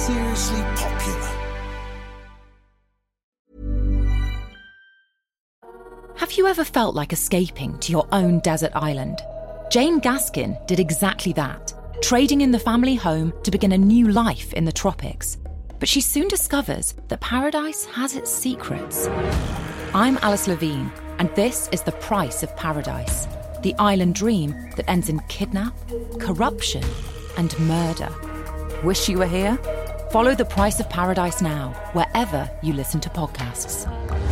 seriously popular. Have you ever felt like escaping to your own desert island? Jane Gaskin did exactly that, trading in the family home to begin a new life in the tropics. But she soon discovers that paradise has its secrets. I'm Alice Levine, and this is The Price of Paradise, the island dream that ends in kidnap, corruption, and murder. Wish you were here? Follow The Price of Paradise now, wherever you listen to podcasts.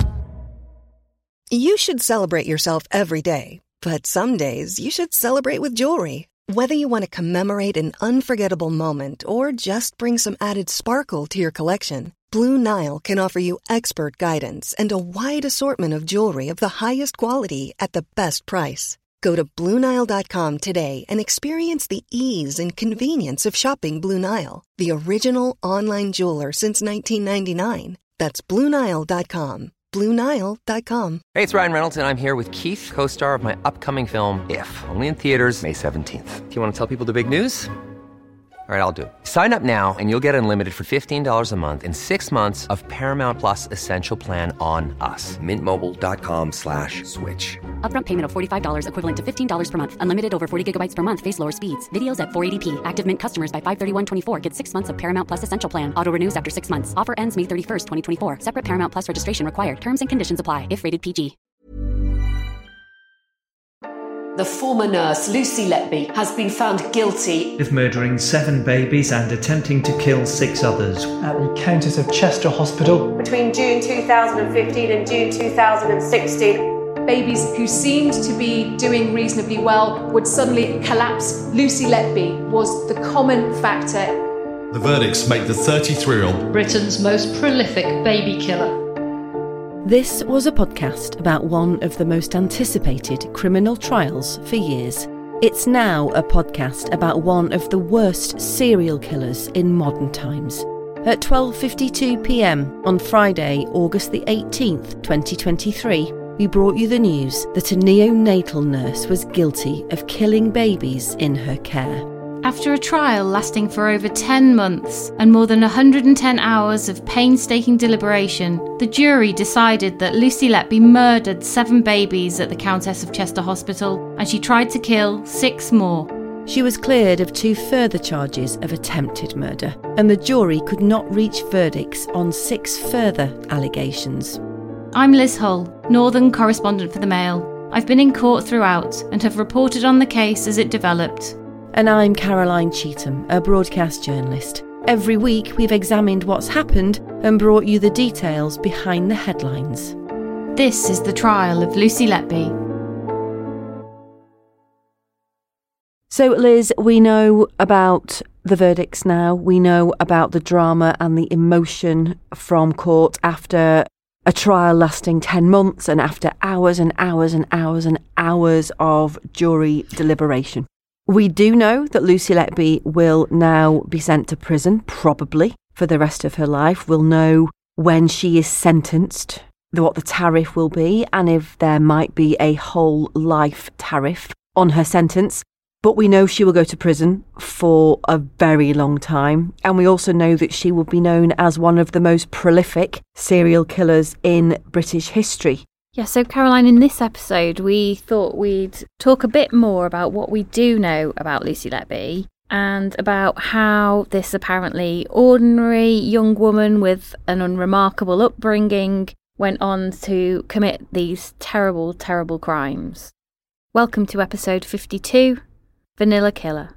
You should celebrate yourself every day, but some days you should celebrate with jewelry. Whether you want to commemorate an unforgettable moment or just bring some added sparkle to your collection, Blue Nile can offer you expert guidance and a wide assortment of jewelry of the highest quality at the best price. Go to BlueNile.com today and experience the ease and convenience of shopping Blue Nile, the original online jeweler since 1999. That's BlueNile.com. BlueNile.com. Hey, it's Ryan Reynolds, and I'm here with Keith, co-star of my upcoming film, If, only in theaters May 17th. Do you want to tell people the big news? All right, I'll do it. Sign up now and you'll get unlimited for $15 a month and 6 months of Paramount Plus Essential Plan on us. MintMobile.com/switch. Upfront payment of $45 equivalent to $15 per month. Unlimited over 40 gigabytes per month. Face lower speeds. Videos at 480p. Active Mint customers by 531.24 get 6 months of Paramount Plus Essential Plan. Auto renews after 6 months. Offer ends May 31st, 2024. Separate Paramount Plus registration required. Terms and conditions apply if rated PG. The former nurse, Lucy Letby, has been found guilty of murdering 7 babies and attempting to kill 6 others at the Countess of Chester Hospital. Between June 2015 and June 2016, babies who seemed to be doing reasonably well would suddenly collapse. Lucy Letby was the common factor. The verdicts make the 33-year-old Britain's most prolific baby killer. This was a podcast about one of the most anticipated criminal trials for years. It's now a podcast about one of the worst serial killers in modern times. At 12:52 p.m. on Friday, August the 18th, 2023, we brought you the news that a neonatal nurse was guilty of killing babies in her care. After a trial lasting for over 10 months and more than 110 hours of painstaking deliberation, the jury decided that Lucy Letby murdered 7 babies at the Countess of Chester Hospital, and she tried to kill 6 more. She was cleared of 2 further charges of attempted murder, and the jury could not reach verdicts on 6 further allegations. I'm Liz Hull, Northern correspondent for the Mail. I've been in court throughout and have reported on the case as it developed. And I'm Caroline Cheetham, a broadcast journalist. Every week we've examined what's happened and brought you the details behind the headlines. This is the trial of Lucy Letby. So Liz, we know about the verdicts now. We know about the drama and the emotion from court after a trial lasting 10 months and after hours and hours and hours and hours of jury deliberation. We do know that Lucy Letby will now be sent to prison, probably, for the rest of her life. We'll know when she is sentenced, what the tariff will be, and if there might be a whole life tariff on her sentence. But we know she will go to prison for a very long time. And we also know that she will be known as one of the most prolific serial killers in British history. Yeah, so Caroline, in this episode, we thought we'd talk a bit more about what we do know about Lucy Letby and about how this apparently ordinary young woman with an unremarkable upbringing went on to commit these terrible, terrible crimes. Welcome to episode 52, Vanilla Killer.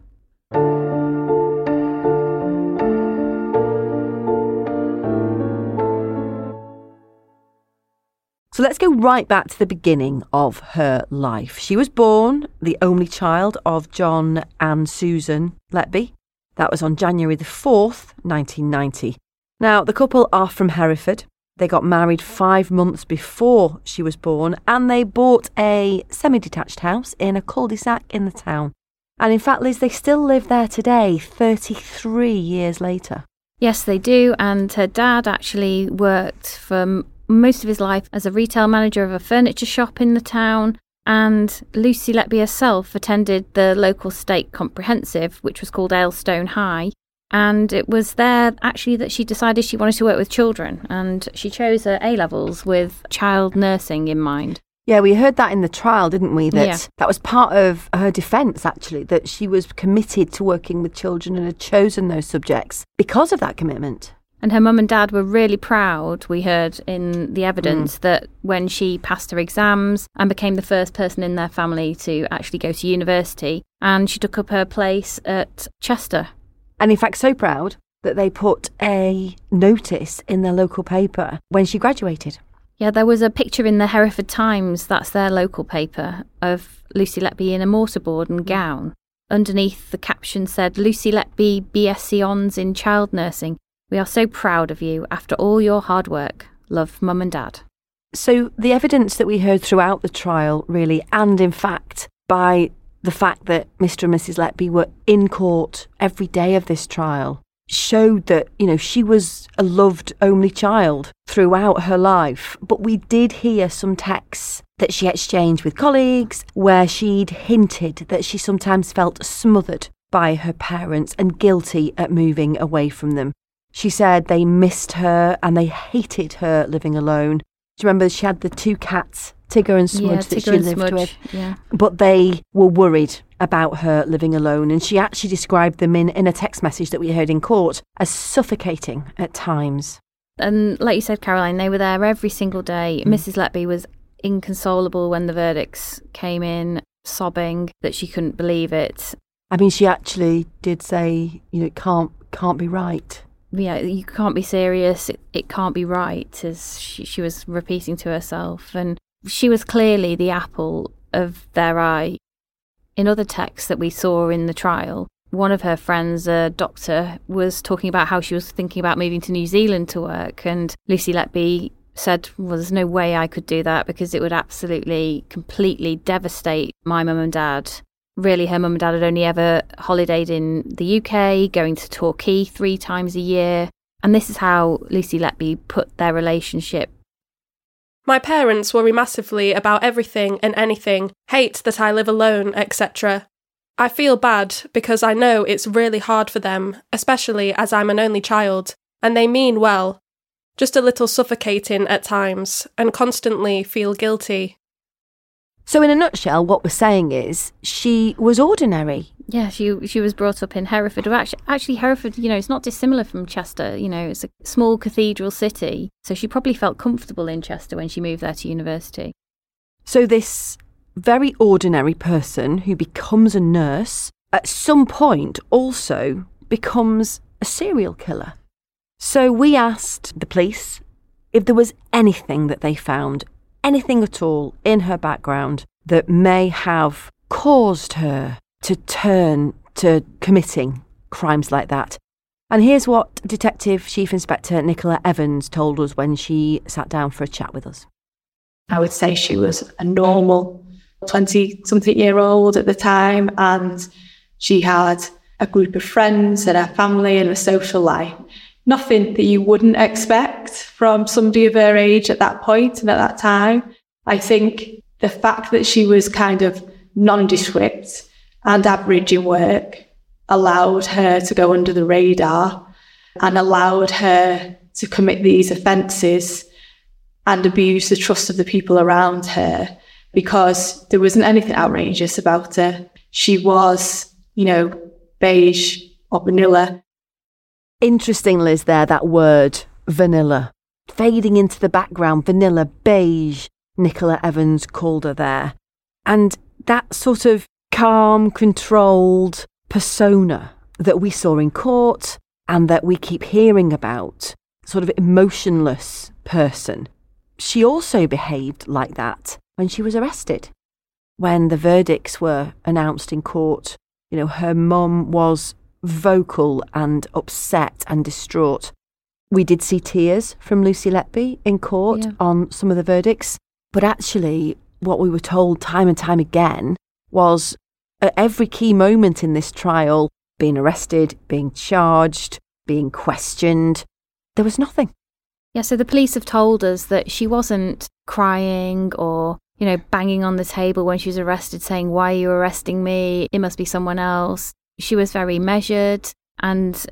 So let's go right back to the beginning of her life. She was born the only child of John and Susan Letby. That was on January the 4th, 1990. Now, the couple are from Hereford. They got married 5 months before she was born, and they bought a semi-detached house in a cul-de-sac in the town. And in fact, Liz, they still live there today, 33 years later. Yes, they do. And her dad actually worked for most of his life as a retail manager of a furniture shop in the town. And Lucy Letby herself attended the local state comprehensive, which was called Aylstone High. And it was there, actually, that she decided she wanted to work with children. And she chose her A-levels with child nursing in mind. Yeah, we heard that in the trial, didn't we? That was part of her defence, actually, that she was committed to working with children and had chosen those subjects because of that commitment. And her mum and dad were really proud, we heard in the evidence, that when she passed her exams and became the first person in their family to actually go to university, and she took up her place at Chester. And in fact, so proud that they put a notice in their local paper when she graduated. Yeah, there was a picture in the Hereford Times, that's their local paper, of Lucy Letby in a mortarboard and gown. Underneath the caption said, "Lucy Letby, BSc Hons in child nursing. We are so proud of you after all your hard work. Love, Mum and Dad." So the evidence that we heard throughout the trial, really, and in fact, by the fact that Mr. and Mrs. Letby were in court every day of this trial, showed that, she was a loved only child throughout her life. But we did hear some texts that she exchanged with colleagues where she'd hinted that she sometimes felt smothered by her parents and guilty at moving away from them. She said they missed her and they hated her living alone. Do you remember she had the 2 cats, Tigger and Smudge, that she lived with? Yeah. But they were worried about her living alone, and she actually described them in a text message that we heard in court as suffocating at times. And like you said, Caroline, they were there every single day. Mrs. Letby was inconsolable when the verdicts came in, sobbing that she couldn't believe it. I mean, she actually did say, it can't be right. Yeah, you can't be serious, it can't be right, as she was repeating to herself. And she was clearly the apple of their eye. In other texts that we saw in the trial, one of her friends, a doctor, was talking about how she was thinking about moving to New Zealand to work. And Lucy Letby said, well, there's no way I could do that because it would absolutely, completely devastate my mum and dad. Really, her mum and dad had only ever holidayed in the UK, going to Torquay 3 times a year. And this is how Lucy Letby put their relationship. My parents worry massively about everything and anything, hate that I live alone, etc. I feel bad because I know it's really hard for them, especially as I'm an only child, and they mean well. Just a little suffocating at times, and constantly feel guilty. So in a nutshell, what we're saying is she was ordinary. Yeah, she was brought up in Hereford. Actually, Hereford, it's not dissimilar from Chester. It's a small cathedral city. So she probably felt comfortable in Chester when she moved there to university. So this very ordinary person who becomes a nurse, at some point also becomes a serial killer. So we asked the police if there was anything that they found, anything at all in her background that may have caused her to turn to committing crimes like that. And here's what Detective Chief Inspector Nicola Evans told us when she sat down for a chat with us. I would say she was a normal 20-something-year-old at the time, and she had a group of friends and a family and a social life. Nothing that you wouldn't expect from somebody of her age at that point and at that time. I think the fact that she was kind of nondescript and average in work allowed her to go under the radar and allowed her to commit these offences and abuse the trust of the people around her, because there wasn't anything outrageous about her. She was, beige or vanilla. Interesting, Liz, that word, vanilla. Fading into the background, vanilla, beige, Nicola Evans called her there. And that sort of calm, controlled persona that we saw in court and that we keep hearing about, sort of emotionless person, she also behaved like that when she was arrested. When the verdicts were announced in court, her mum was vocal and upset and distraught. We did see tears from Lucy Letby in court on some of the verdicts, but actually what we were told time and time again was at every key moment in this trial, being arrested, being charged, being questioned, there was nothing. Yeah, so the police have told us that she wasn't crying or, banging on the table when she was arrested saying, "Why are you arresting me? It must be someone else." She was very measured, and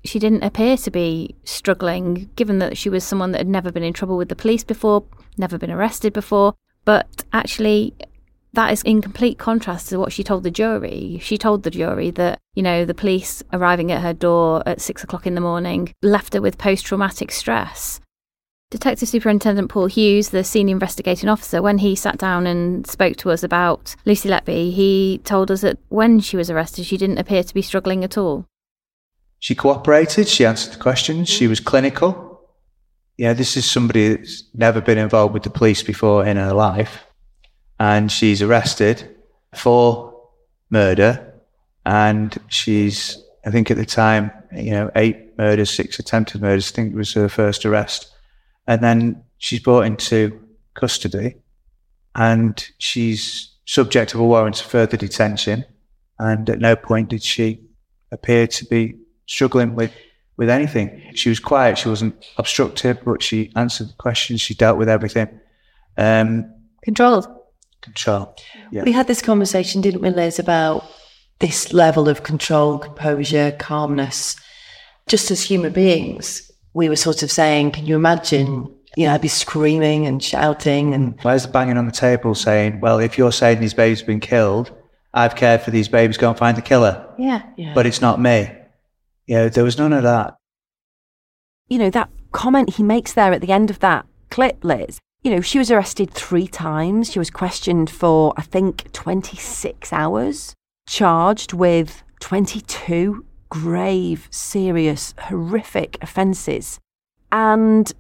she didn't appear to be struggling, given that she was someone that had never been in trouble with the police before, never been arrested before. But actually, that is in complete contrast to what she told the jury. She told the jury that, the police arriving at her door at 6 o'clock in the morning left her with post-traumatic stress. Detective Superintendent Paul Hughes, the senior investigating officer, when he sat down and spoke to us about Lucy Letby, he told us that when she was arrested, she didn't appear to be struggling at all. She cooperated, she answered the questions, she was clinical. This is somebody that's never been involved with the police before in her life, and she's arrested for murder, and she's, I think at the time, 8 murders, 6 attempted murders, I think it was her first arrest. And then she's brought into custody and she's subject of a warrant of further detention. And at no point did she appear to be struggling with anything. She was quiet, she wasn't obstructive, but she answered the questions, she dealt with everything. Controlled. Control, yeah. We had this conversation, didn't we, Liz, about this level of control, composure, calmness. Just as human beings, we were sort of saying, can you imagine, I'd be screaming and shouting and... Where's the banging on the table saying, well, if you're saying these babies have been killed, I've cared for these babies, go and find the killer. Yeah. But it's not me. There was none of that. That comment he makes there at the end of that clip, Liz, she was arrested 3 times. She was questioned for, I think, 26 hours, charged with 22 grave, serious, horrific offences. And,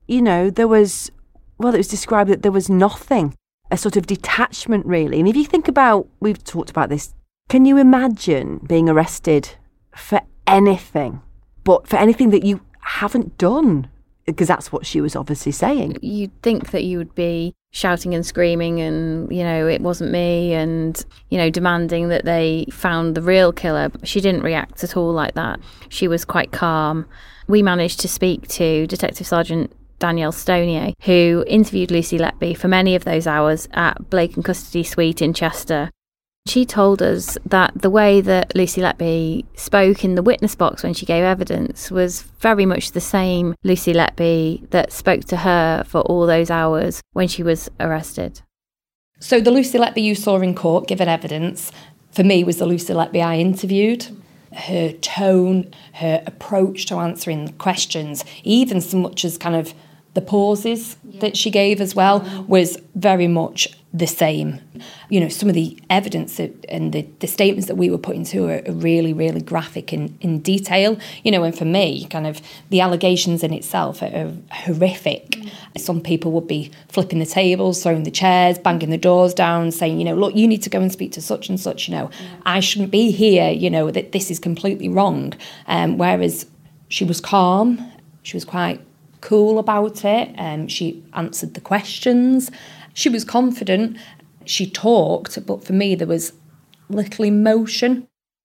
it was described that there was nothing, a sort of detachment, really. And if you think about, we've talked about this, can you imagine being arrested for anything, but for anything that you haven't done? Because that's what she was obviously saying. You'd think that you would be shouting and screaming and, it wasn't me and, demanding that they found the real killer. But she didn't react at all like that. She was quite calm. We managed to speak to Detective Sergeant Danielle Stonier, who interviewed Lucy Letby for many of those hours at Blake and Custody Suite in Chester. She told us that the way that Lucy Letby spoke in the witness box when she gave evidence was very much the same Lucy Letby that spoke to her for all those hours when she was arrested. So the Lucy Letby you saw in court giving evidence, for me, was the Lucy Letby I interviewed. Her tone, her approach to answering the questions, even so much as kind of the pauses that she gave as well, was very much the same. Some of the evidence and the statements that we were putting to her are really, really graphic in detail. And for me, kind of the allegations in itself are horrific. Some people would be flipping the tables, throwing the chairs, banging the doors down, saying, look, you need to go and speak to such and such, I shouldn't be here, that this is completely wrong. Whereas she was calm, she was quite cool about it. She answered the questions. She was confident. She talked, but for me, there was little emotion.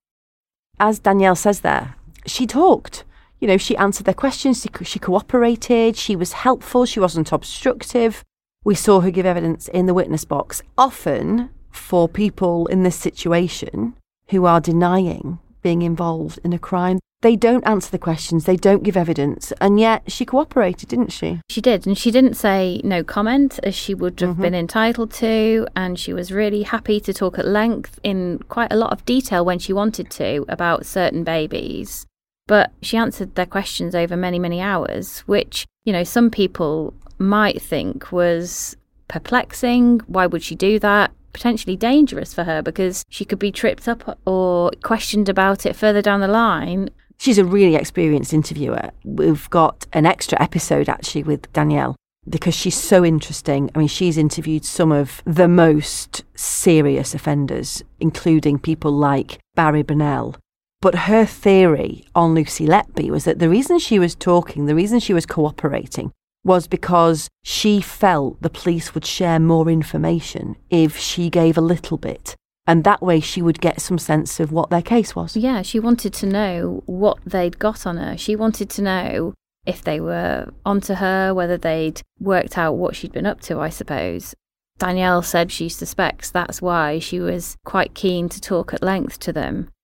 As Danielle says there, she talked. She answered their questions. She cooperated. She was helpful. She wasn't obstructive. We saw her give evidence in the witness box. Often, for people in this situation who are denying being involved in a crime, they don't answer the questions, they don't give evidence, and yet she cooperated, didn't she? She did, and she didn't say no comment, as she would have been entitled to, and she was really happy to talk at length in quite a lot of detail when she wanted to about certain babies. But she answered their questions over many, many hours, which, some people might think was perplexing. Why would she do that? Potentially dangerous for her because she could be tripped up or questioned about it further down the line. She's a really experienced interviewer. We've got an extra episode actually with Danielle because she's so interesting. I mean, she's interviewed some of the most serious offenders, including people like Barry Burnell. But her theory on Lucy Letby was that the reason she was talking, the reason she was cooperating, was because she felt the police would share more information if she gave a little bit. And that way she would get some sense of what their case was. Yeah, she wanted to know what they'd got on her. She wanted to know if they were onto her, whether they'd worked out what she'd been up to, I suppose. Danielle said she suspects that's why she was quite keen to talk at length to them.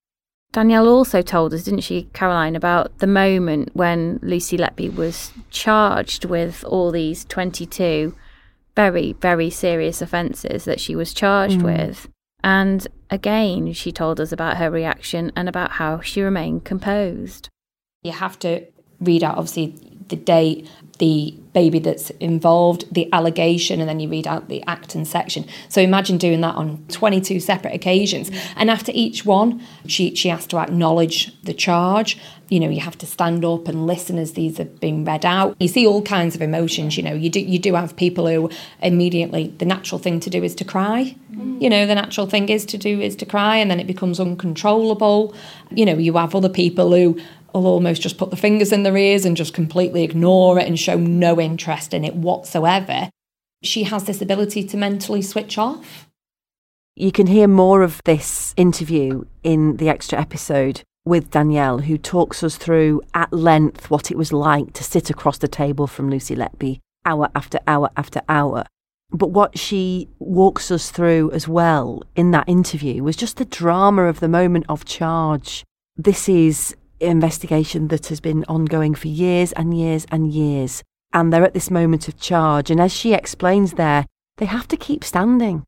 Danielle also told us, didn't she, Caroline, about the moment when Lucy Letby was charged with all these 22 very, very serious offences that she was charged with. And again, she told us about her reaction and about how she remained composed. You have to read out, obviously, the date, the baby that's involved, the allegation, and then you read out the act and section. So imagine doing that on 22 separate occasions. And after each one, she has to acknowledge the charge. You know, you have to stand up and listen as these are being read out. You see all kinds of emotions. You know, you do have people who immediately, the natural thing to do is to cry. You know, the natural thing is to cry, and then it becomes uncontrollable. You know, you have other people who will almost just put the fingers in their ears and just completely ignore it and show no interest in it whatsoever. She has this ability to mentally switch off. You can hear more of this interview in the extra episode with Danielle, who talks us through at length what it was like to sit across the table from Lucy Letby hour after hour after hour. But what she walks us through as well in that interview was just the drama of the moment of charge. This is investigation that has been ongoing for years and years and years, and they're at this moment of charge, and as she explains there, they have to keep standing.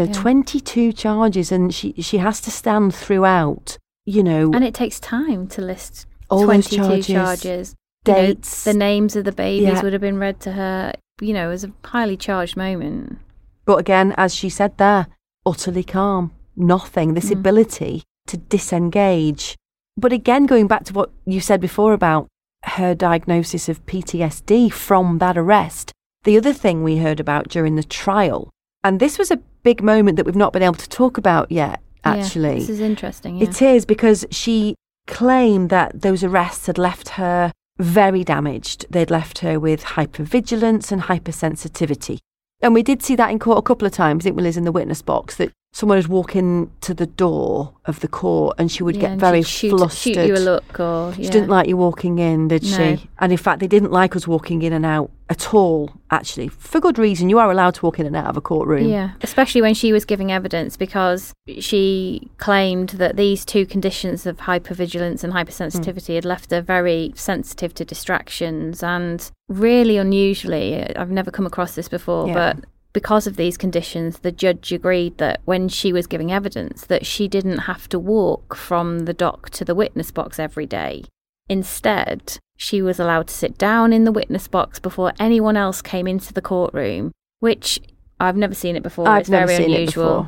22 charges, and she has to stand throughout, and it takes time to list all 22 charges. Dates, the names of the babies would have been read to her. It was a highly charged moment. But again, as she said there, utterly calm, nothing, this ability to disengage. But again, going back to what you said before about her diagnosis of PTSD from that arrest, the other thing we heard about during the trial, and this was a big moment that we've not been able to talk about yet, actually. Yeah, this is interesting. It is, because she claimed that those arrests had left her very damaged. They'd left her with hypervigilance and hypersensitivity. And we did see that in court a couple of times, didn't we, Liz, in the witness box, that someone would walk into the door of the court and she would get very flustered. Shoot you a look, or she didn't like you walking in, did she? And in fact, they didn't like us walking in and out at all, actually. For good reason. You are allowed to walk in and out of a courtroom. Yeah, especially when she was giving evidence, because she claimed that these two conditions of hypervigilance and hypersensitivity had left her very sensitive to distractions, and really unusually, I've never come across this before, but because of these conditions, the judge agreed that when she was giving evidence, that she didn't have to walk from the dock to the witness box every day. Instead, she was allowed to sit down in the witness box before anyone else came into the courtroom, which I've never seen it before. It's very unusual.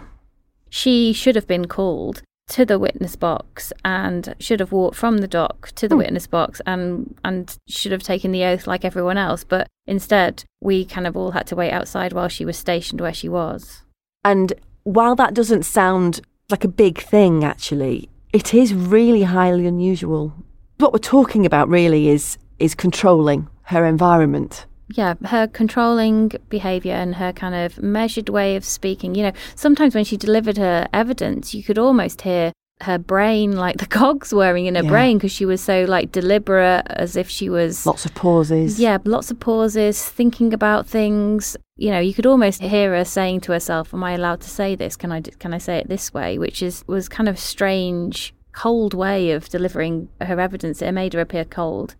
She should have been called to the witness box and should have walked from the dock to the witness box and should have taken the oath like everyone else. But instead, we kind of all had to wait outside while she was stationed where she was. And while that doesn't sound like a big thing, actually, it is really highly unusual. What we're talking about really is controlling her environment. Yeah, her controlling behaviour and her kind of measured way of speaking. Sometimes when she delivered her evidence, you could almost hear her brain, like the cogs whirring in her brain, because she was so deliberate, as if she was... Lots of pauses. Yeah, lots of pauses, thinking about things. You could almost hear her saying to herself, am I allowed to say this? Can I say it this way? Which was kind of strange, cold way of delivering her evidence. It made her appear cold.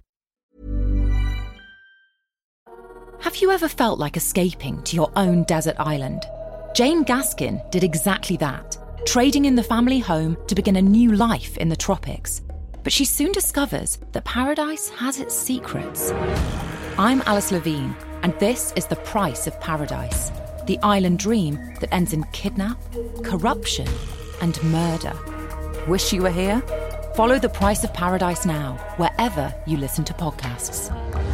Have you ever felt like escaping to your own desert island? Jane Gaskin did exactly that, trading in the family home to begin a new life in the tropics. But she soon discovers that paradise has its secrets. I'm Alice Levine, and this is The Price of Paradise, the island dream that ends in kidnap, corruption, and murder. Wish you were here? Follow The Price of Paradise now, wherever you listen to podcasts.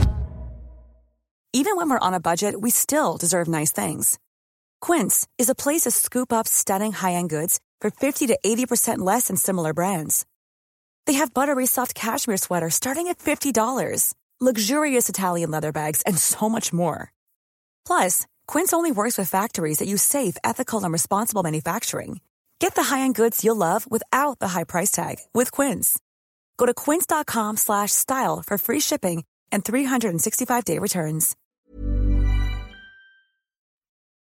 Even when we're on a budget, we still deserve nice things. Quince is a place to scoop up stunning high-end goods for 50 to 80% less than similar brands. They have buttery soft cashmere sweaters starting at $50, luxurious Italian leather bags, and so much more. Plus, Quince only works with factories that use safe, ethical, and responsible manufacturing. Get the high-end goods you'll love without the high price tag with Quince. Go to quince.com/style for free shipping and 365-day returns.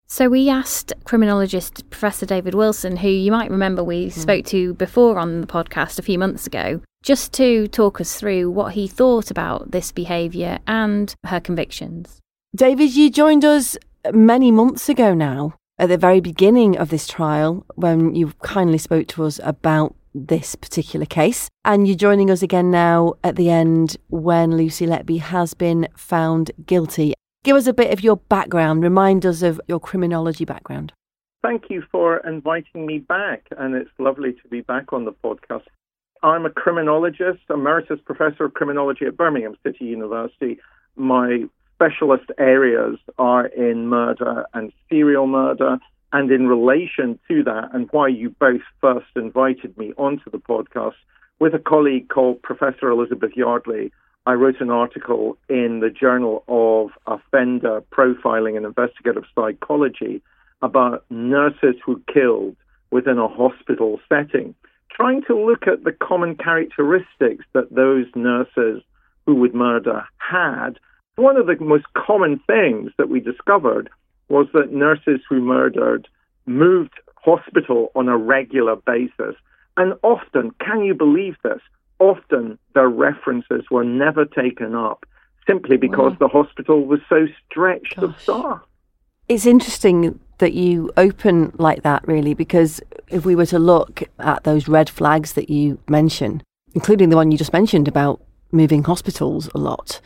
So we asked criminologist Professor David Wilson, who you might remember we spoke to before on the podcast a few months ago, just to talk us through what he thought about this behaviour and her convictions. David, you joined us many months ago now, at the very beginning of this trial, when you kindly spoke to us about this particular case. And you're joining us again now at the end when Lucy Letby has been found guilty. Give us a bit of your background. Remind us of your criminology background. Thank you for inviting me back, and it's lovely to be back on the podcast. I'm a criminologist, emeritus professor of criminology at Birmingham City University. My specialist areas are in murder and serial murder, and in relation to that, and why you both first invited me onto the podcast, with a colleague called Professor Elizabeth Yardley, I wrote an article in the Journal of Offender Profiling and Investigative Psychology about nurses who killed within a hospital setting, trying to look at the common characteristics that those nurses who would murder had. One of the most common things that we discovered was that nurses who murdered moved hospital on a regular basis. And often, can you believe this? Often their references were never taken up simply because the hospital was so stretched of staff. It's interesting that you open like that, really, because if we were to look at those red flags that you mention, including the one you just mentioned about moving hospitals a lot,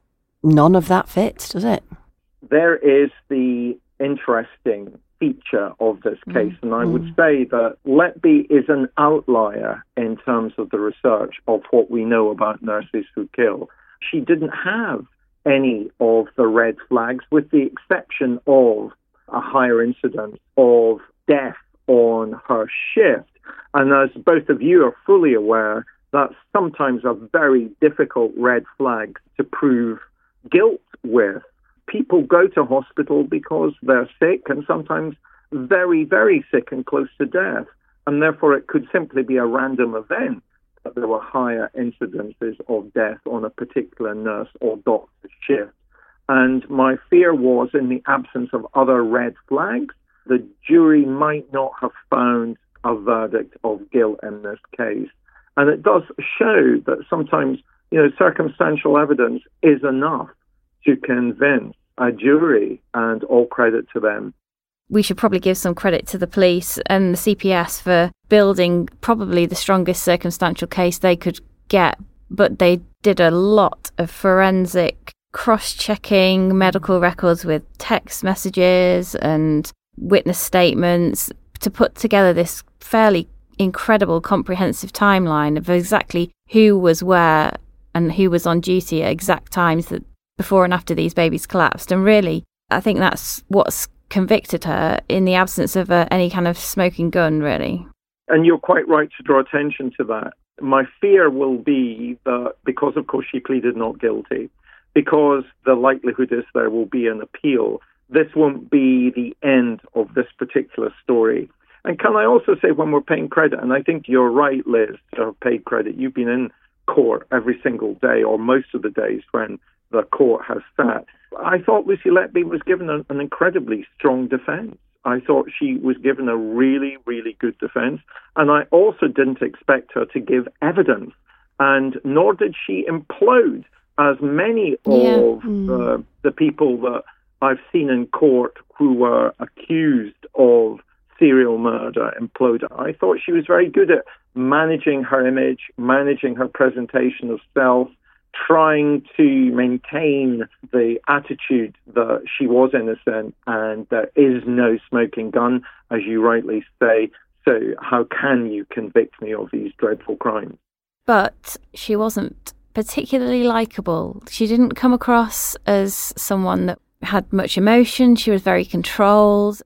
none of that fits, does it? There is the interesting feature of this case, and I would say that Letby is an outlier in terms of the research of what we know about nurses who kill. She didn't have any of the red flags, with the exception of a higher incidence of death on her shift. And as both of you are fully aware, that's sometimes a very difficult red flag to prove guilt with. People go to hospital because they're sick, and sometimes very, very sick and close to death. And therefore, it could simply be a random event that there were higher incidences of death on a particular nurse or doctor's shift. And my fear was, in the absence of other red flags, the jury might not have found a verdict of guilt in this case. And it does show that sometimes, circumstantial evidence is enough to convince a jury, and all credit to them. We should probably give some credit to the police and the CPS for building probably the strongest circumstantial case they could get, but they did a lot of forensic cross-checking medical records with text messages and witness statements to put together this fairly incredible comprehensive timeline of exactly who was where and who was on duty at exact times that before and after these babies collapsed. And really, I think that's what's convicted her in the absence of any kind of smoking gun, really. And you're quite right to draw attention to that. My fear will be that because, of course, she pleaded not guilty, because the likelihood is there will be an appeal, this won't be the end of this particular story. And can I also say, when we're paying credit, and I think you're right, Liz, to have paid credit, you've been in court every single day or most of the days when the court has sat. I thought Lucy Letby was given an incredibly strong defence. I thought she was given a really, really good defence. And I also didn't expect her to give evidence. And nor did she implode, as many of the people that I've seen in court who were accused of serial murder imploded. I thought she was very good at managing her image, managing her presentation of self, trying to maintain the attitude that she was innocent and there is no smoking gun, as you rightly say. So how can you convict me of these dreadful crimes? But she wasn't particularly likeable. She didn't come across as someone that had much emotion. She was very controlled.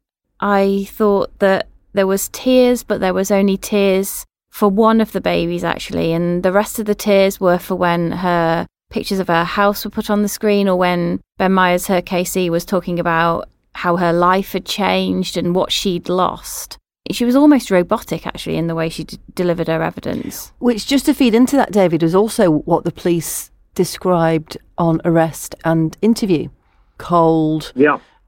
I thought that there was tears, but there was only tears for one of the babies, actually, and the rest of the tears were for when her pictures of her house were put on the screen, or when Ben Myers, her KC, was talking about how her life had changed and what she'd lost. She was almost robotic, actually, in the way she delivered her evidence. Which, just to feed into that, David, was also what the police described on arrest and interview. Cold,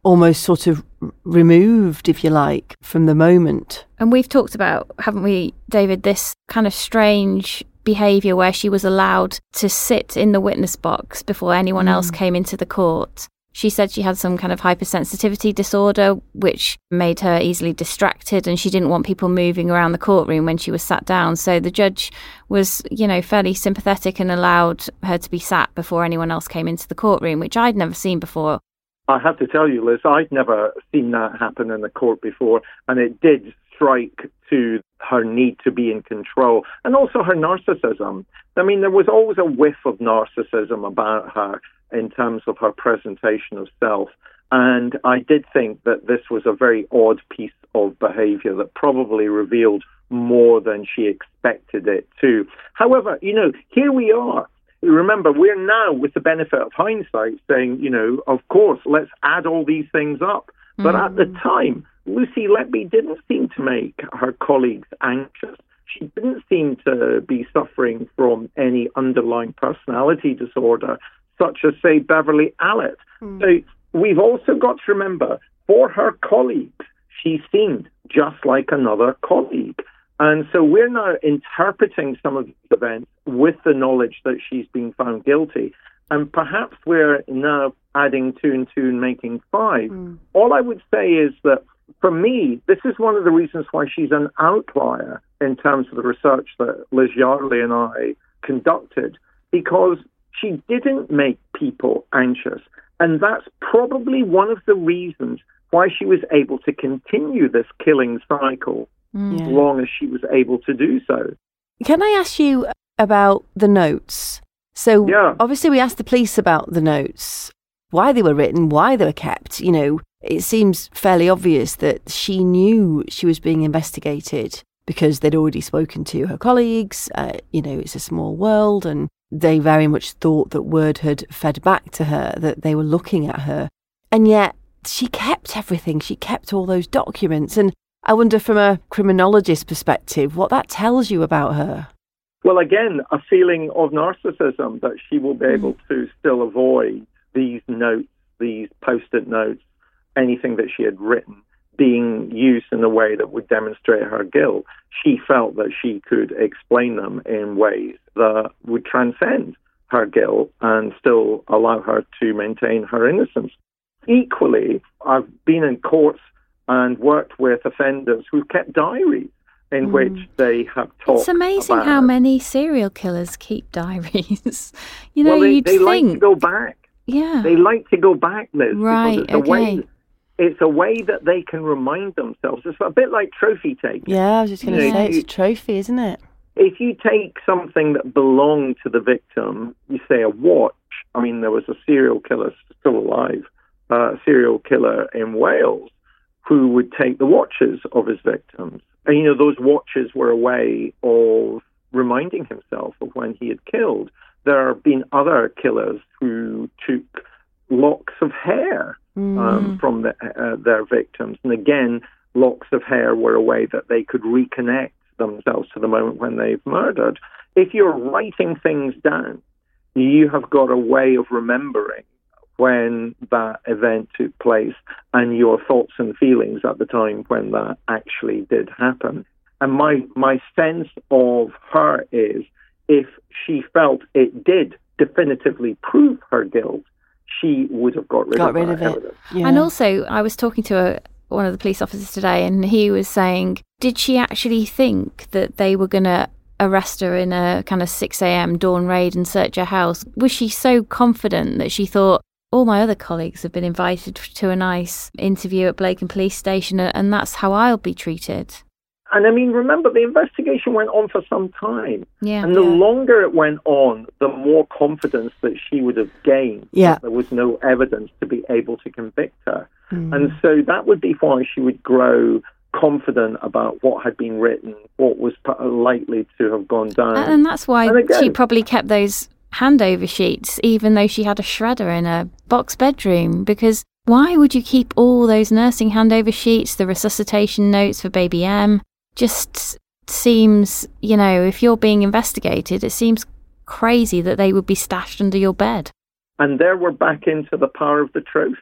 almost sort of removed, if you like, from the moment. And we've talked about, haven't we, David, this kind of strange behaviour where she was allowed to sit in the witness box before anyone else came into the court. She said she had some kind of hypersensitivity disorder, which made her easily distracted, and she didn't want people moving around the courtroom when she was sat down. So the judge was, fairly sympathetic and allowed her to be sat before anyone else came into the courtroom, which I'd never seen before. I have to tell you, Liz, I'd never seen that happen in the court before, and it did strike to her need to be in control, and also her narcissism. I mean, there was always a whiff of narcissism about her in terms of her presentation of self, and I did think that this was a very odd piece of behaviour that probably revealed more than she expected it to. However, here we are. Remember, we're now, with the benefit of hindsight, saying, of course, let's add all these things up. But at the time, Lucy Letby didn't seem to make her colleagues anxious. She didn't seem to be suffering from any underlying personality disorder, such as, say, Beverly Allett. So we've also got to remember, for her colleagues, she seemed just like another colleague. And so we're now interpreting some of these events with the knowledge that she's been found guilty. And perhaps we're now adding 2 and 2 and making 5. All I would say is that, for me, this is one of the reasons why she's an outlier in terms of the research that Liz Yardley and I conducted, because she didn't make people anxious. And that's probably one of the reasons why she was able to continue this killing cycle as long as she was able to do so. Can I ask you about the notes? So obviously we asked the police about the notes, why they were written, why they were kept. It seems fairly obvious that she knew she was being investigated because they'd already spoken to her colleagues. It's a small world, and they very much thought that word had fed back to her, that they were looking at her. And yet she kept everything. She kept all those documents. And I wonder, from a criminologist's perspective, what that tells you about her. Well, again, a feeling of narcissism, that she will be able to still avoid these notes, these post-it notes, anything that she had written being used in a way that would demonstrate her guilt. She felt that she could explain them in ways that would transcend her guilt and still allow her to maintain her innocence. Equally, I've been in courts and worked with offenders who've kept diaries in which they have talked. It's amazing how many serial killers keep diaries. You'd think. Like to go back. Yeah. They like to go back, Liz. Right, It's a way that they can remind themselves. It's a bit like trophy taking. Yeah, I was just going to say, it's a trophy, isn't it? If you take something that belonged to the victim, you say a watch. I mean, there was a serial killer still alive, a serial killer in Wales, who would take the watches of his victims. And, those watches were a way of reminding himself of when he had killed. There have been other killers who took locks of hair from their victims. And again, locks of hair were a way that they could reconnect themselves to the moment when they've murdered. If you're writing things down, you have got a way of remembering when that event took place and your thoughts and feelings at the time when that actually did happen. And my sense of her is, if she felt it did definitively prove her guilt, she would have got rid of it. Yeah. And also, I was talking to one of the police officers today, and he was saying, did she actually think that they were going to arrest her in a kind of 6 a.m. dawn raid and search her house? Was she so confident that she thought, all my other colleagues have been invited to a nice interview at Blacon Police Station, and that's how I'll be treated? And I mean, remember, the investigation went on for some time. Yeah. And the longer it went on, the more confidence that she would have gained. Yeah. There was no evidence to be able to convict her. And so that would be why she would grow confident about what had been written, what was likely to have gone down. And that's why she probably kept those handover sheets, even though she had a shredder in her box bedroom, because why would you keep all those nursing handover sheets, the resuscitation notes for baby M? Just seems, if you're being investigated, it seems crazy that they would be stashed under your bed. And there we're back into the power of the trophy.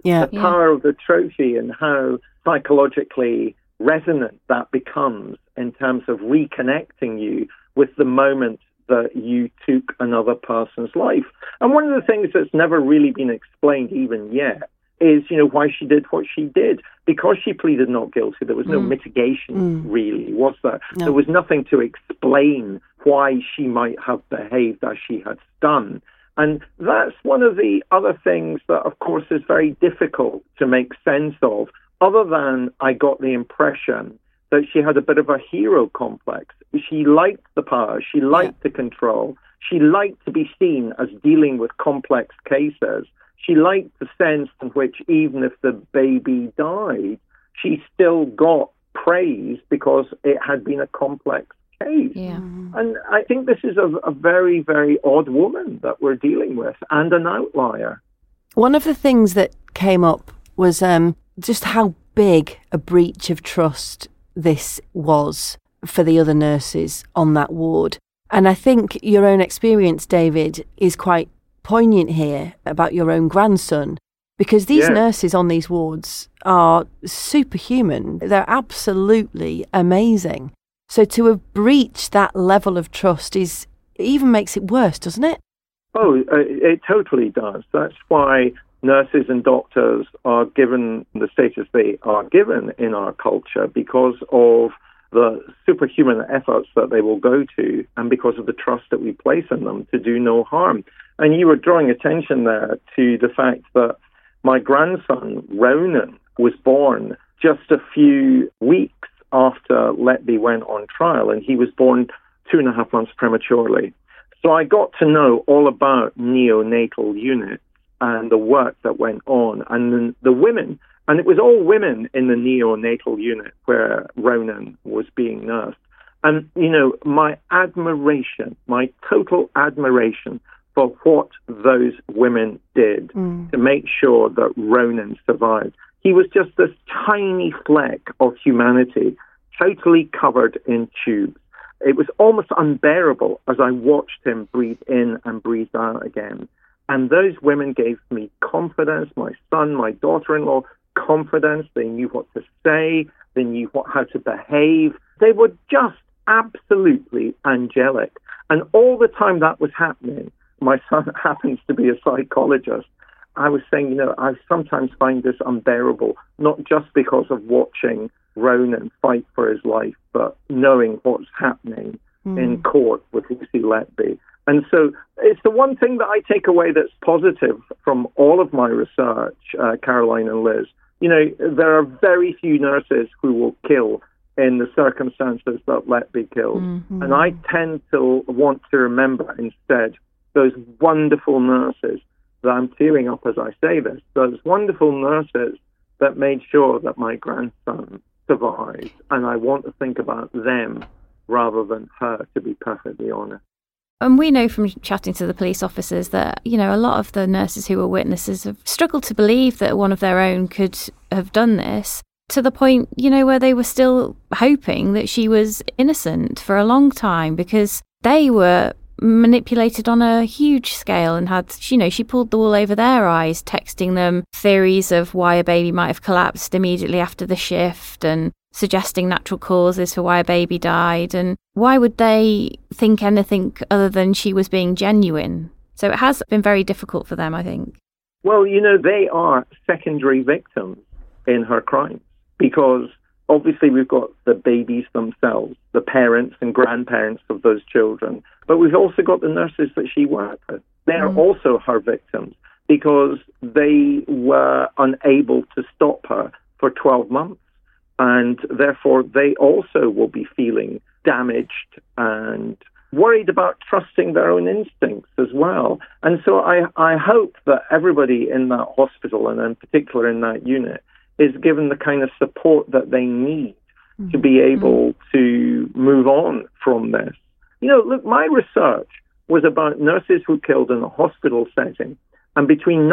Yeah. The power of the trophy and how psychologically resonant that becomes in terms of reconnecting you with the moment that you took another person's life. And one of the things that's never really been explained even yet is, why she did what she did. Because she pleaded not guilty, there was no mitigation, really, was there? No. There was nothing to explain why she might have behaved as she had done. And that's one of the other things that, of course, is very difficult to make sense of, other than I got the impression that she had a bit of a hero complex. She liked the power. She liked the control. She liked to be seen as dealing with complex cases. She liked the sense in which even if the baby died, she still got praise because it had been a complex case. Yeah. And I think this is a very, very odd woman that we're dealing with, and an outlier. One of the things that came up was just how big a breach of trust this was for the other nurses on that ward. And I think your own experience, David, is quite poignant here about your own grandson, because these nurses on these wards are superhuman. They're absolutely amazing. So to have breached that level of trust even makes it worse, doesn't it? Oh, it totally does. That's why nurses and doctors are given the status they are given in our culture, because of the superhuman efforts that they will go to, and because of the trust that we place in them to do no harm. And you were drawing attention there to the fact that my grandson, Ronan, was born just a few weeks after Letby went on trial, and he was born 2.5 months prematurely. So I got to know all about neonatal units and the work that went on, and the women. And it was all women in the neonatal unit where Ronan was being nursed. And, my admiration, my total admiration for what those women did to make sure that Ronan survived. He was just this tiny fleck of humanity, totally covered in tubes. It was almost unbearable as I watched him breathe in and breathe out again. And those women gave me confidence, my son, my daughter-in-law, confidence. They knew what to say. They knew how to behave. They were just absolutely angelic. And all the time that was happening, my son happens to be a psychologist. I was saying, I sometimes find this unbearable, not just because of watching Ronan fight for his life, but knowing what's happening in court with Lucy Letby. And so it's the one thing that I take away that's positive from all of my research, Caroline and Liz. There are very few nurses who will kill in the circumstances that Letby killed. Mm-hmm. And I tend to want to remember instead those wonderful nurses, that I'm tearing up as I say this, those wonderful nurses that made sure that my grandson survived. And I want to think about them rather than her, to be perfectly honest. And we know from chatting to the police officers that, a lot of the nurses who were witnesses have struggled to believe that one of their own could have done this, to the point, where they were still hoping that she was innocent for a long time, because they were manipulated on a huge scale and had, she pulled the wool over their eyes, texting them theories of why a baby might have collapsed immediately after the shift and suggesting natural causes for why a baby died. And why would they think anything other than she was being genuine? So it has been very difficult for them, I think. Well, they are secondary victims in her crimes, because obviously we've got the babies themselves, the parents and grandparents of those children, but we've also got the nurses that she worked with. They are also her victims, because they were unable to stop her for 12 months. And therefore, they also will be feeling damaged and worried about trusting their own instincts as well. And so I hope that everybody in that hospital, and in particular in that unit, is given the kind of support that they need to be able to move on from this. Look, my research was about nurses who killed in a hospital setting. And between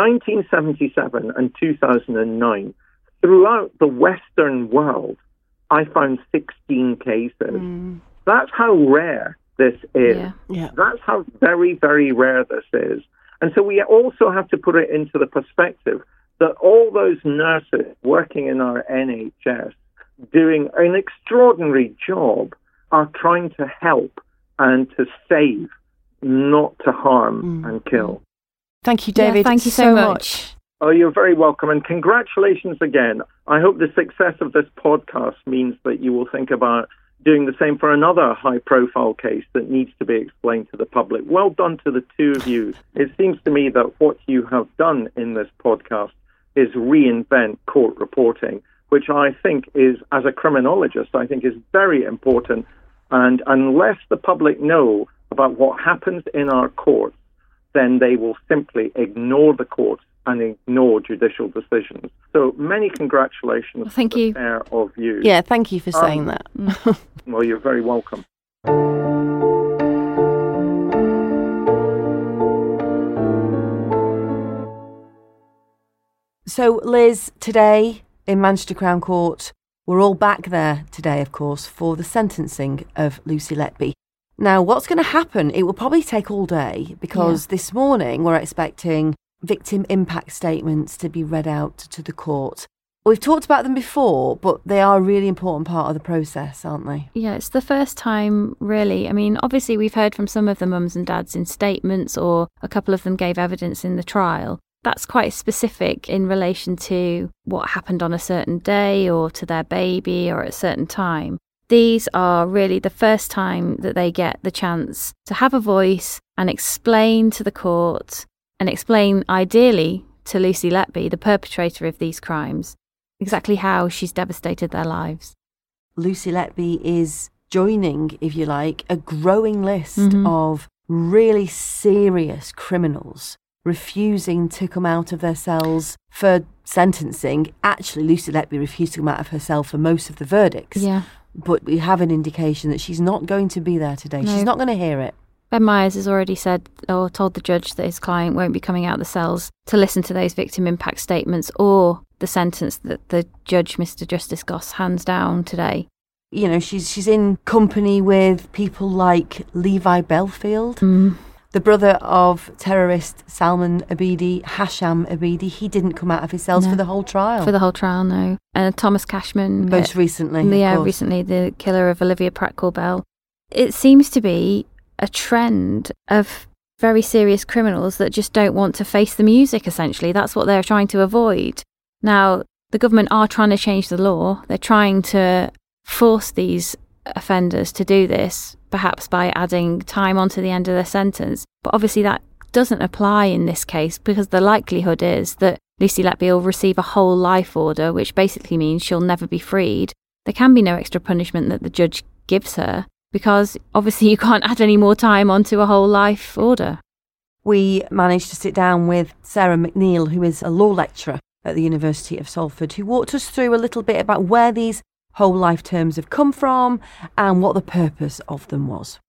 1977 and 2009, throughout the Western world, I found 16 cases. That's how rare this is. Yeah. That's how very, very rare this is. And so we also have to put it into the perspective that all those nurses working in our NHS doing an extraordinary job are trying to help and to save, not to harm and kill. Thank you, David. Thank you so much. Oh, you're very welcome. And congratulations again. I hope the success of this podcast means that you will think about doing the same for another high-profile case that needs to be explained to the public. Well done to the two of you. It seems to me that what you have done in this podcast is reinvent court reporting, which I think is, as a criminologist, I think is very important. And unless the public know about what happens in our courts, then they will simply ignore the courts and ignore judicial decisions. So many congratulations thank to you. the pair of you. Yeah, thank you for saying that. Well, you're very welcome. So, Liz, today in Manchester Crown Court, we're all back there today, of course, for the sentencing of Lucy Letby. Now, what's going to happen? It will probably take all day because this morning we're expecting victim impact statements to be read out to the court. We've talked about them before, but they are a really important part of the process, aren't they? Yeah, it's the first time, really. I mean, obviously we've heard from some of the mums and dads in statements, or a couple of them gave evidence in the trial. That's quite specific in relation to what happened on a certain day or to their baby or at a certain time. These are really the first time that they get the chance to have a voice and explain to the court and explain, ideally, to Lucy Letby, the perpetrator of these crimes, exactly how she's devastated their lives. Lucy Letby is joining, if you like, a growing list of really serious criminals refusing to come out of their cells for sentencing. Actually, Lucy Letby refused to come out of her cell for most of the verdicts. Yeah. But we have an indication that she's not going to be there today. No. She's not going to hear it. Ben Myers has already said or told the judge that his client won't be coming out of the cells to listen to those victim impact statements or the sentence that the judge, Mr. Justice Goss, hands down today. You know, she's in company with people like Levi Belfield, the brother of terrorist Salman Abedi, Hasham Abedi. He didn't come out of his cells for the whole trial. For the whole trial, no. Thomas Cashman. Most recently, yeah, recently, the killer of Olivia Pratt-Corbell. It seems to be a trend of very serious criminals that just don't want to face the music, essentially. That's what they're trying to avoid. Now, the government are trying to change the law. They're trying to force these offenders to do this, perhaps by adding time onto the end of their sentence. But obviously that doesn't apply in this case because the likelihood is that Lucy Letby will receive a whole life order, which basically means she'll never be freed. There can be no extra punishment that the judge gives her because obviously you can't add any more time onto a whole life order. We managed to sit down with Sarah McNeil, who is a law lecturer at the University of Salford, who walked us through a little bit about where these whole life terms have come from and what the purpose of them was.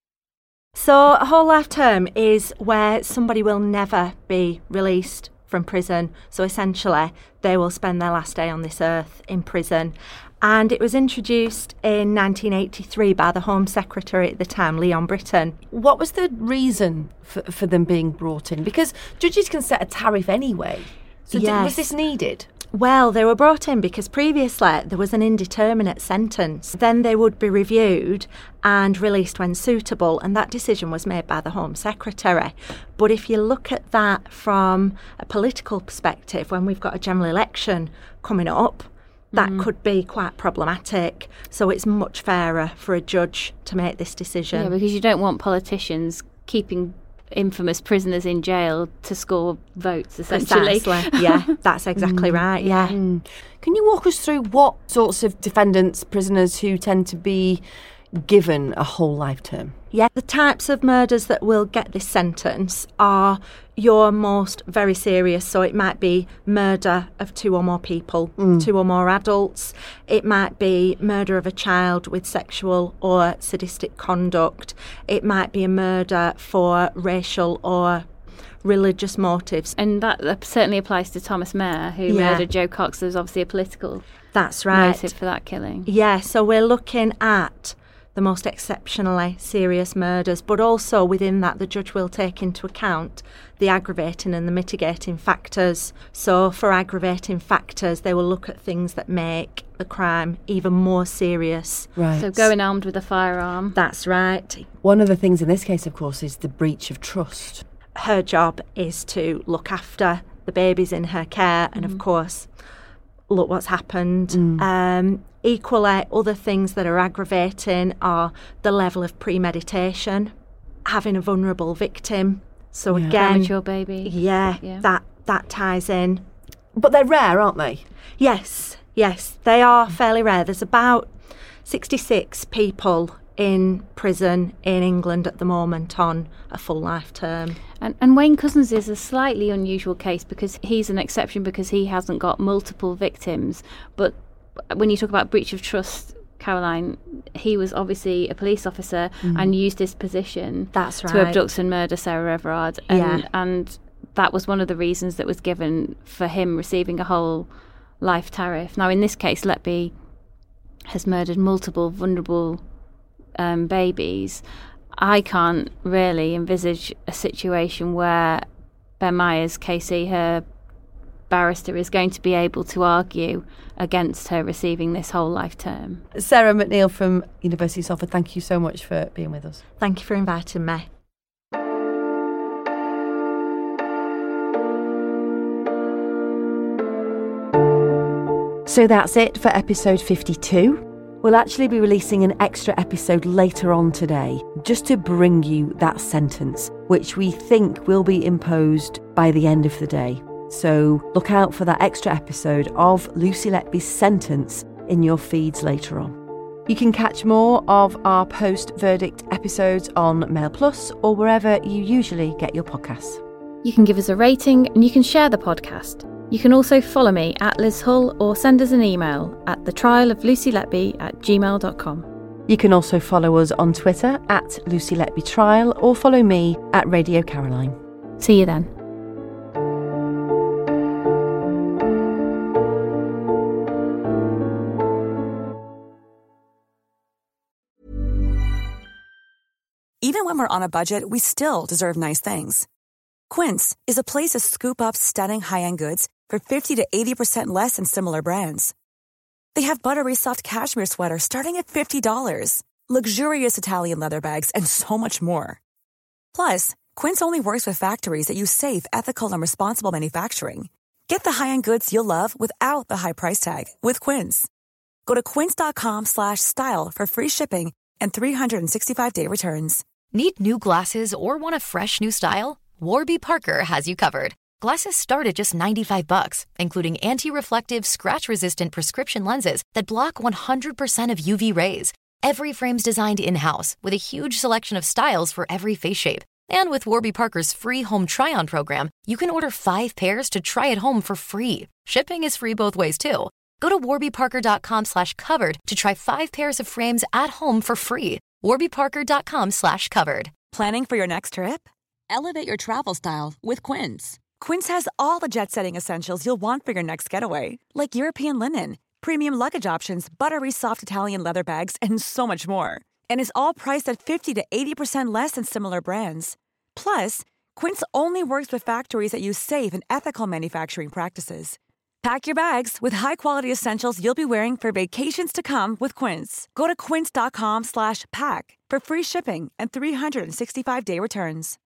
So a whole life term is where somebody will never be released from prison. So essentially they will spend their last day on this earth in prison. And it was introduced in 1983 by the Home Secretary at the time, Leon Britton. What was the reason for them being brought in? Because judges can set a tariff anyway. So was this needed? Well, they were brought in because previously there was an indeterminate sentence. Then they would be reviewed and released when suitable, and that decision was made by the Home Secretary. But if you look at that from a political perspective, when we've got a general election coming up, that could be quite problematic. So it's much fairer for a judge to make this decision. Yeah, because you don't want politicians keeping infamous prisoners in jail to score votes, essentially. Precisely. Yeah, that's exactly right, yeah. Can you walk us through what sorts of defendants, prisoners who tend to be given a whole life term? Yeah, the types of murders that will get this sentence are your most very serious. So it might be murder of 2 or more people, 2 or more adults. It might be murder of a child with sexual or sadistic conduct. It might be a murder for racial or religious motives. And that certainly applies to Thomas Mayer, who murdered Joe Cox. There's obviously a political motive for that killing. Yeah, so we're looking at the most exceptionally serious murders, but also within that the judge will take into account the aggravating and the mitigating factors. So for aggravating factors, they will look at things that make the crime even more serious. Right. So going armed with a firearm. That's right. One of the things in this case, of course, is the breach of trust. Her job is to look after the babies in her care and, of course, look what's happened. Equally, other things that are aggravating are the level of premeditation, having a vulnerable victim. So again, premature baby. Yeah, that ties in. But they're rare, aren't they? Yes, they are fairly rare. There's about 66 people in prison in England at the moment on a full life term. And Wayne Couzens is a slightly unusual case because he's an exception because he hasn't got multiple victims. But when you talk about breach of trust, Caroline, he was obviously a police officer and used his position to abduct and murder Sarah Everard. And that was one of the reasons that was given for him receiving a whole life tariff. Now, in this case, Letby has murdered multiple vulnerable babies. I can't really envisage a situation where Ben Myers, Casey, her barrister, is going to be able to argue against her receiving this whole life term. Sarah McNeill from University of Salford, thank you so much for being with us. Thank you for inviting me. So that's it for episode 52. We'll actually be releasing an extra episode later on today, just to bring you that sentence, which we think will be imposed by the end of the day. So look out for that extra episode of Lucy Letby's sentence in your feeds later on. You can catch more of our post-verdict episodes on Mail Plus or wherever you usually get your podcasts. You can give us a rating and you can share the podcast. You can also follow me at Liz Hull or send us an email at thetrialoflucyletby@gmail.com. You can also follow us on Twitter at Lucy Letby Trial or follow me at Radio Caroline. See you then. Even when we're on a budget, we still deserve nice things. Quince is a place to scoop up stunning high-end goods for 50 to 80% less than similar brands. They have buttery soft cashmere sweaters starting at $50, luxurious Italian leather bags, and so much more. Plus, Quince only works with factories that use safe, ethical, and responsible manufacturing. Get the high-end goods you'll love without the high price tag with Quince. Go to quince.com/style for free shipping and 365-day returns. Need new glasses or want a fresh new style? Warby Parker has you covered. Glasses start at just $95, including anti-reflective, scratch-resistant prescription lenses that block 100% of UV rays. Every frame's designed in-house with a huge selection of styles for every face shape. And with Warby Parker's free home try-on program, you can order 5 pairs to try at home for free. Shipping is free both ways, too. Go to warbyparker.com/covered to try 5 pairs of frames at home for free. warbyparker.com/covered. Planning for your next trip? Elevate your travel style with Quince. Quince has all the jet-setting essentials you'll want for your next getaway, like European linen, premium luggage options, buttery soft Italian leather bags, and so much more. And is all priced at 50 to 80% less than similar brands. Plus, Quince only works with factories that use safe and ethical manufacturing practices. Pack your bags with high-quality essentials you'll be wearing for vacations to come with Quince. Go to quince.com/pack for free shipping and 365-day returns.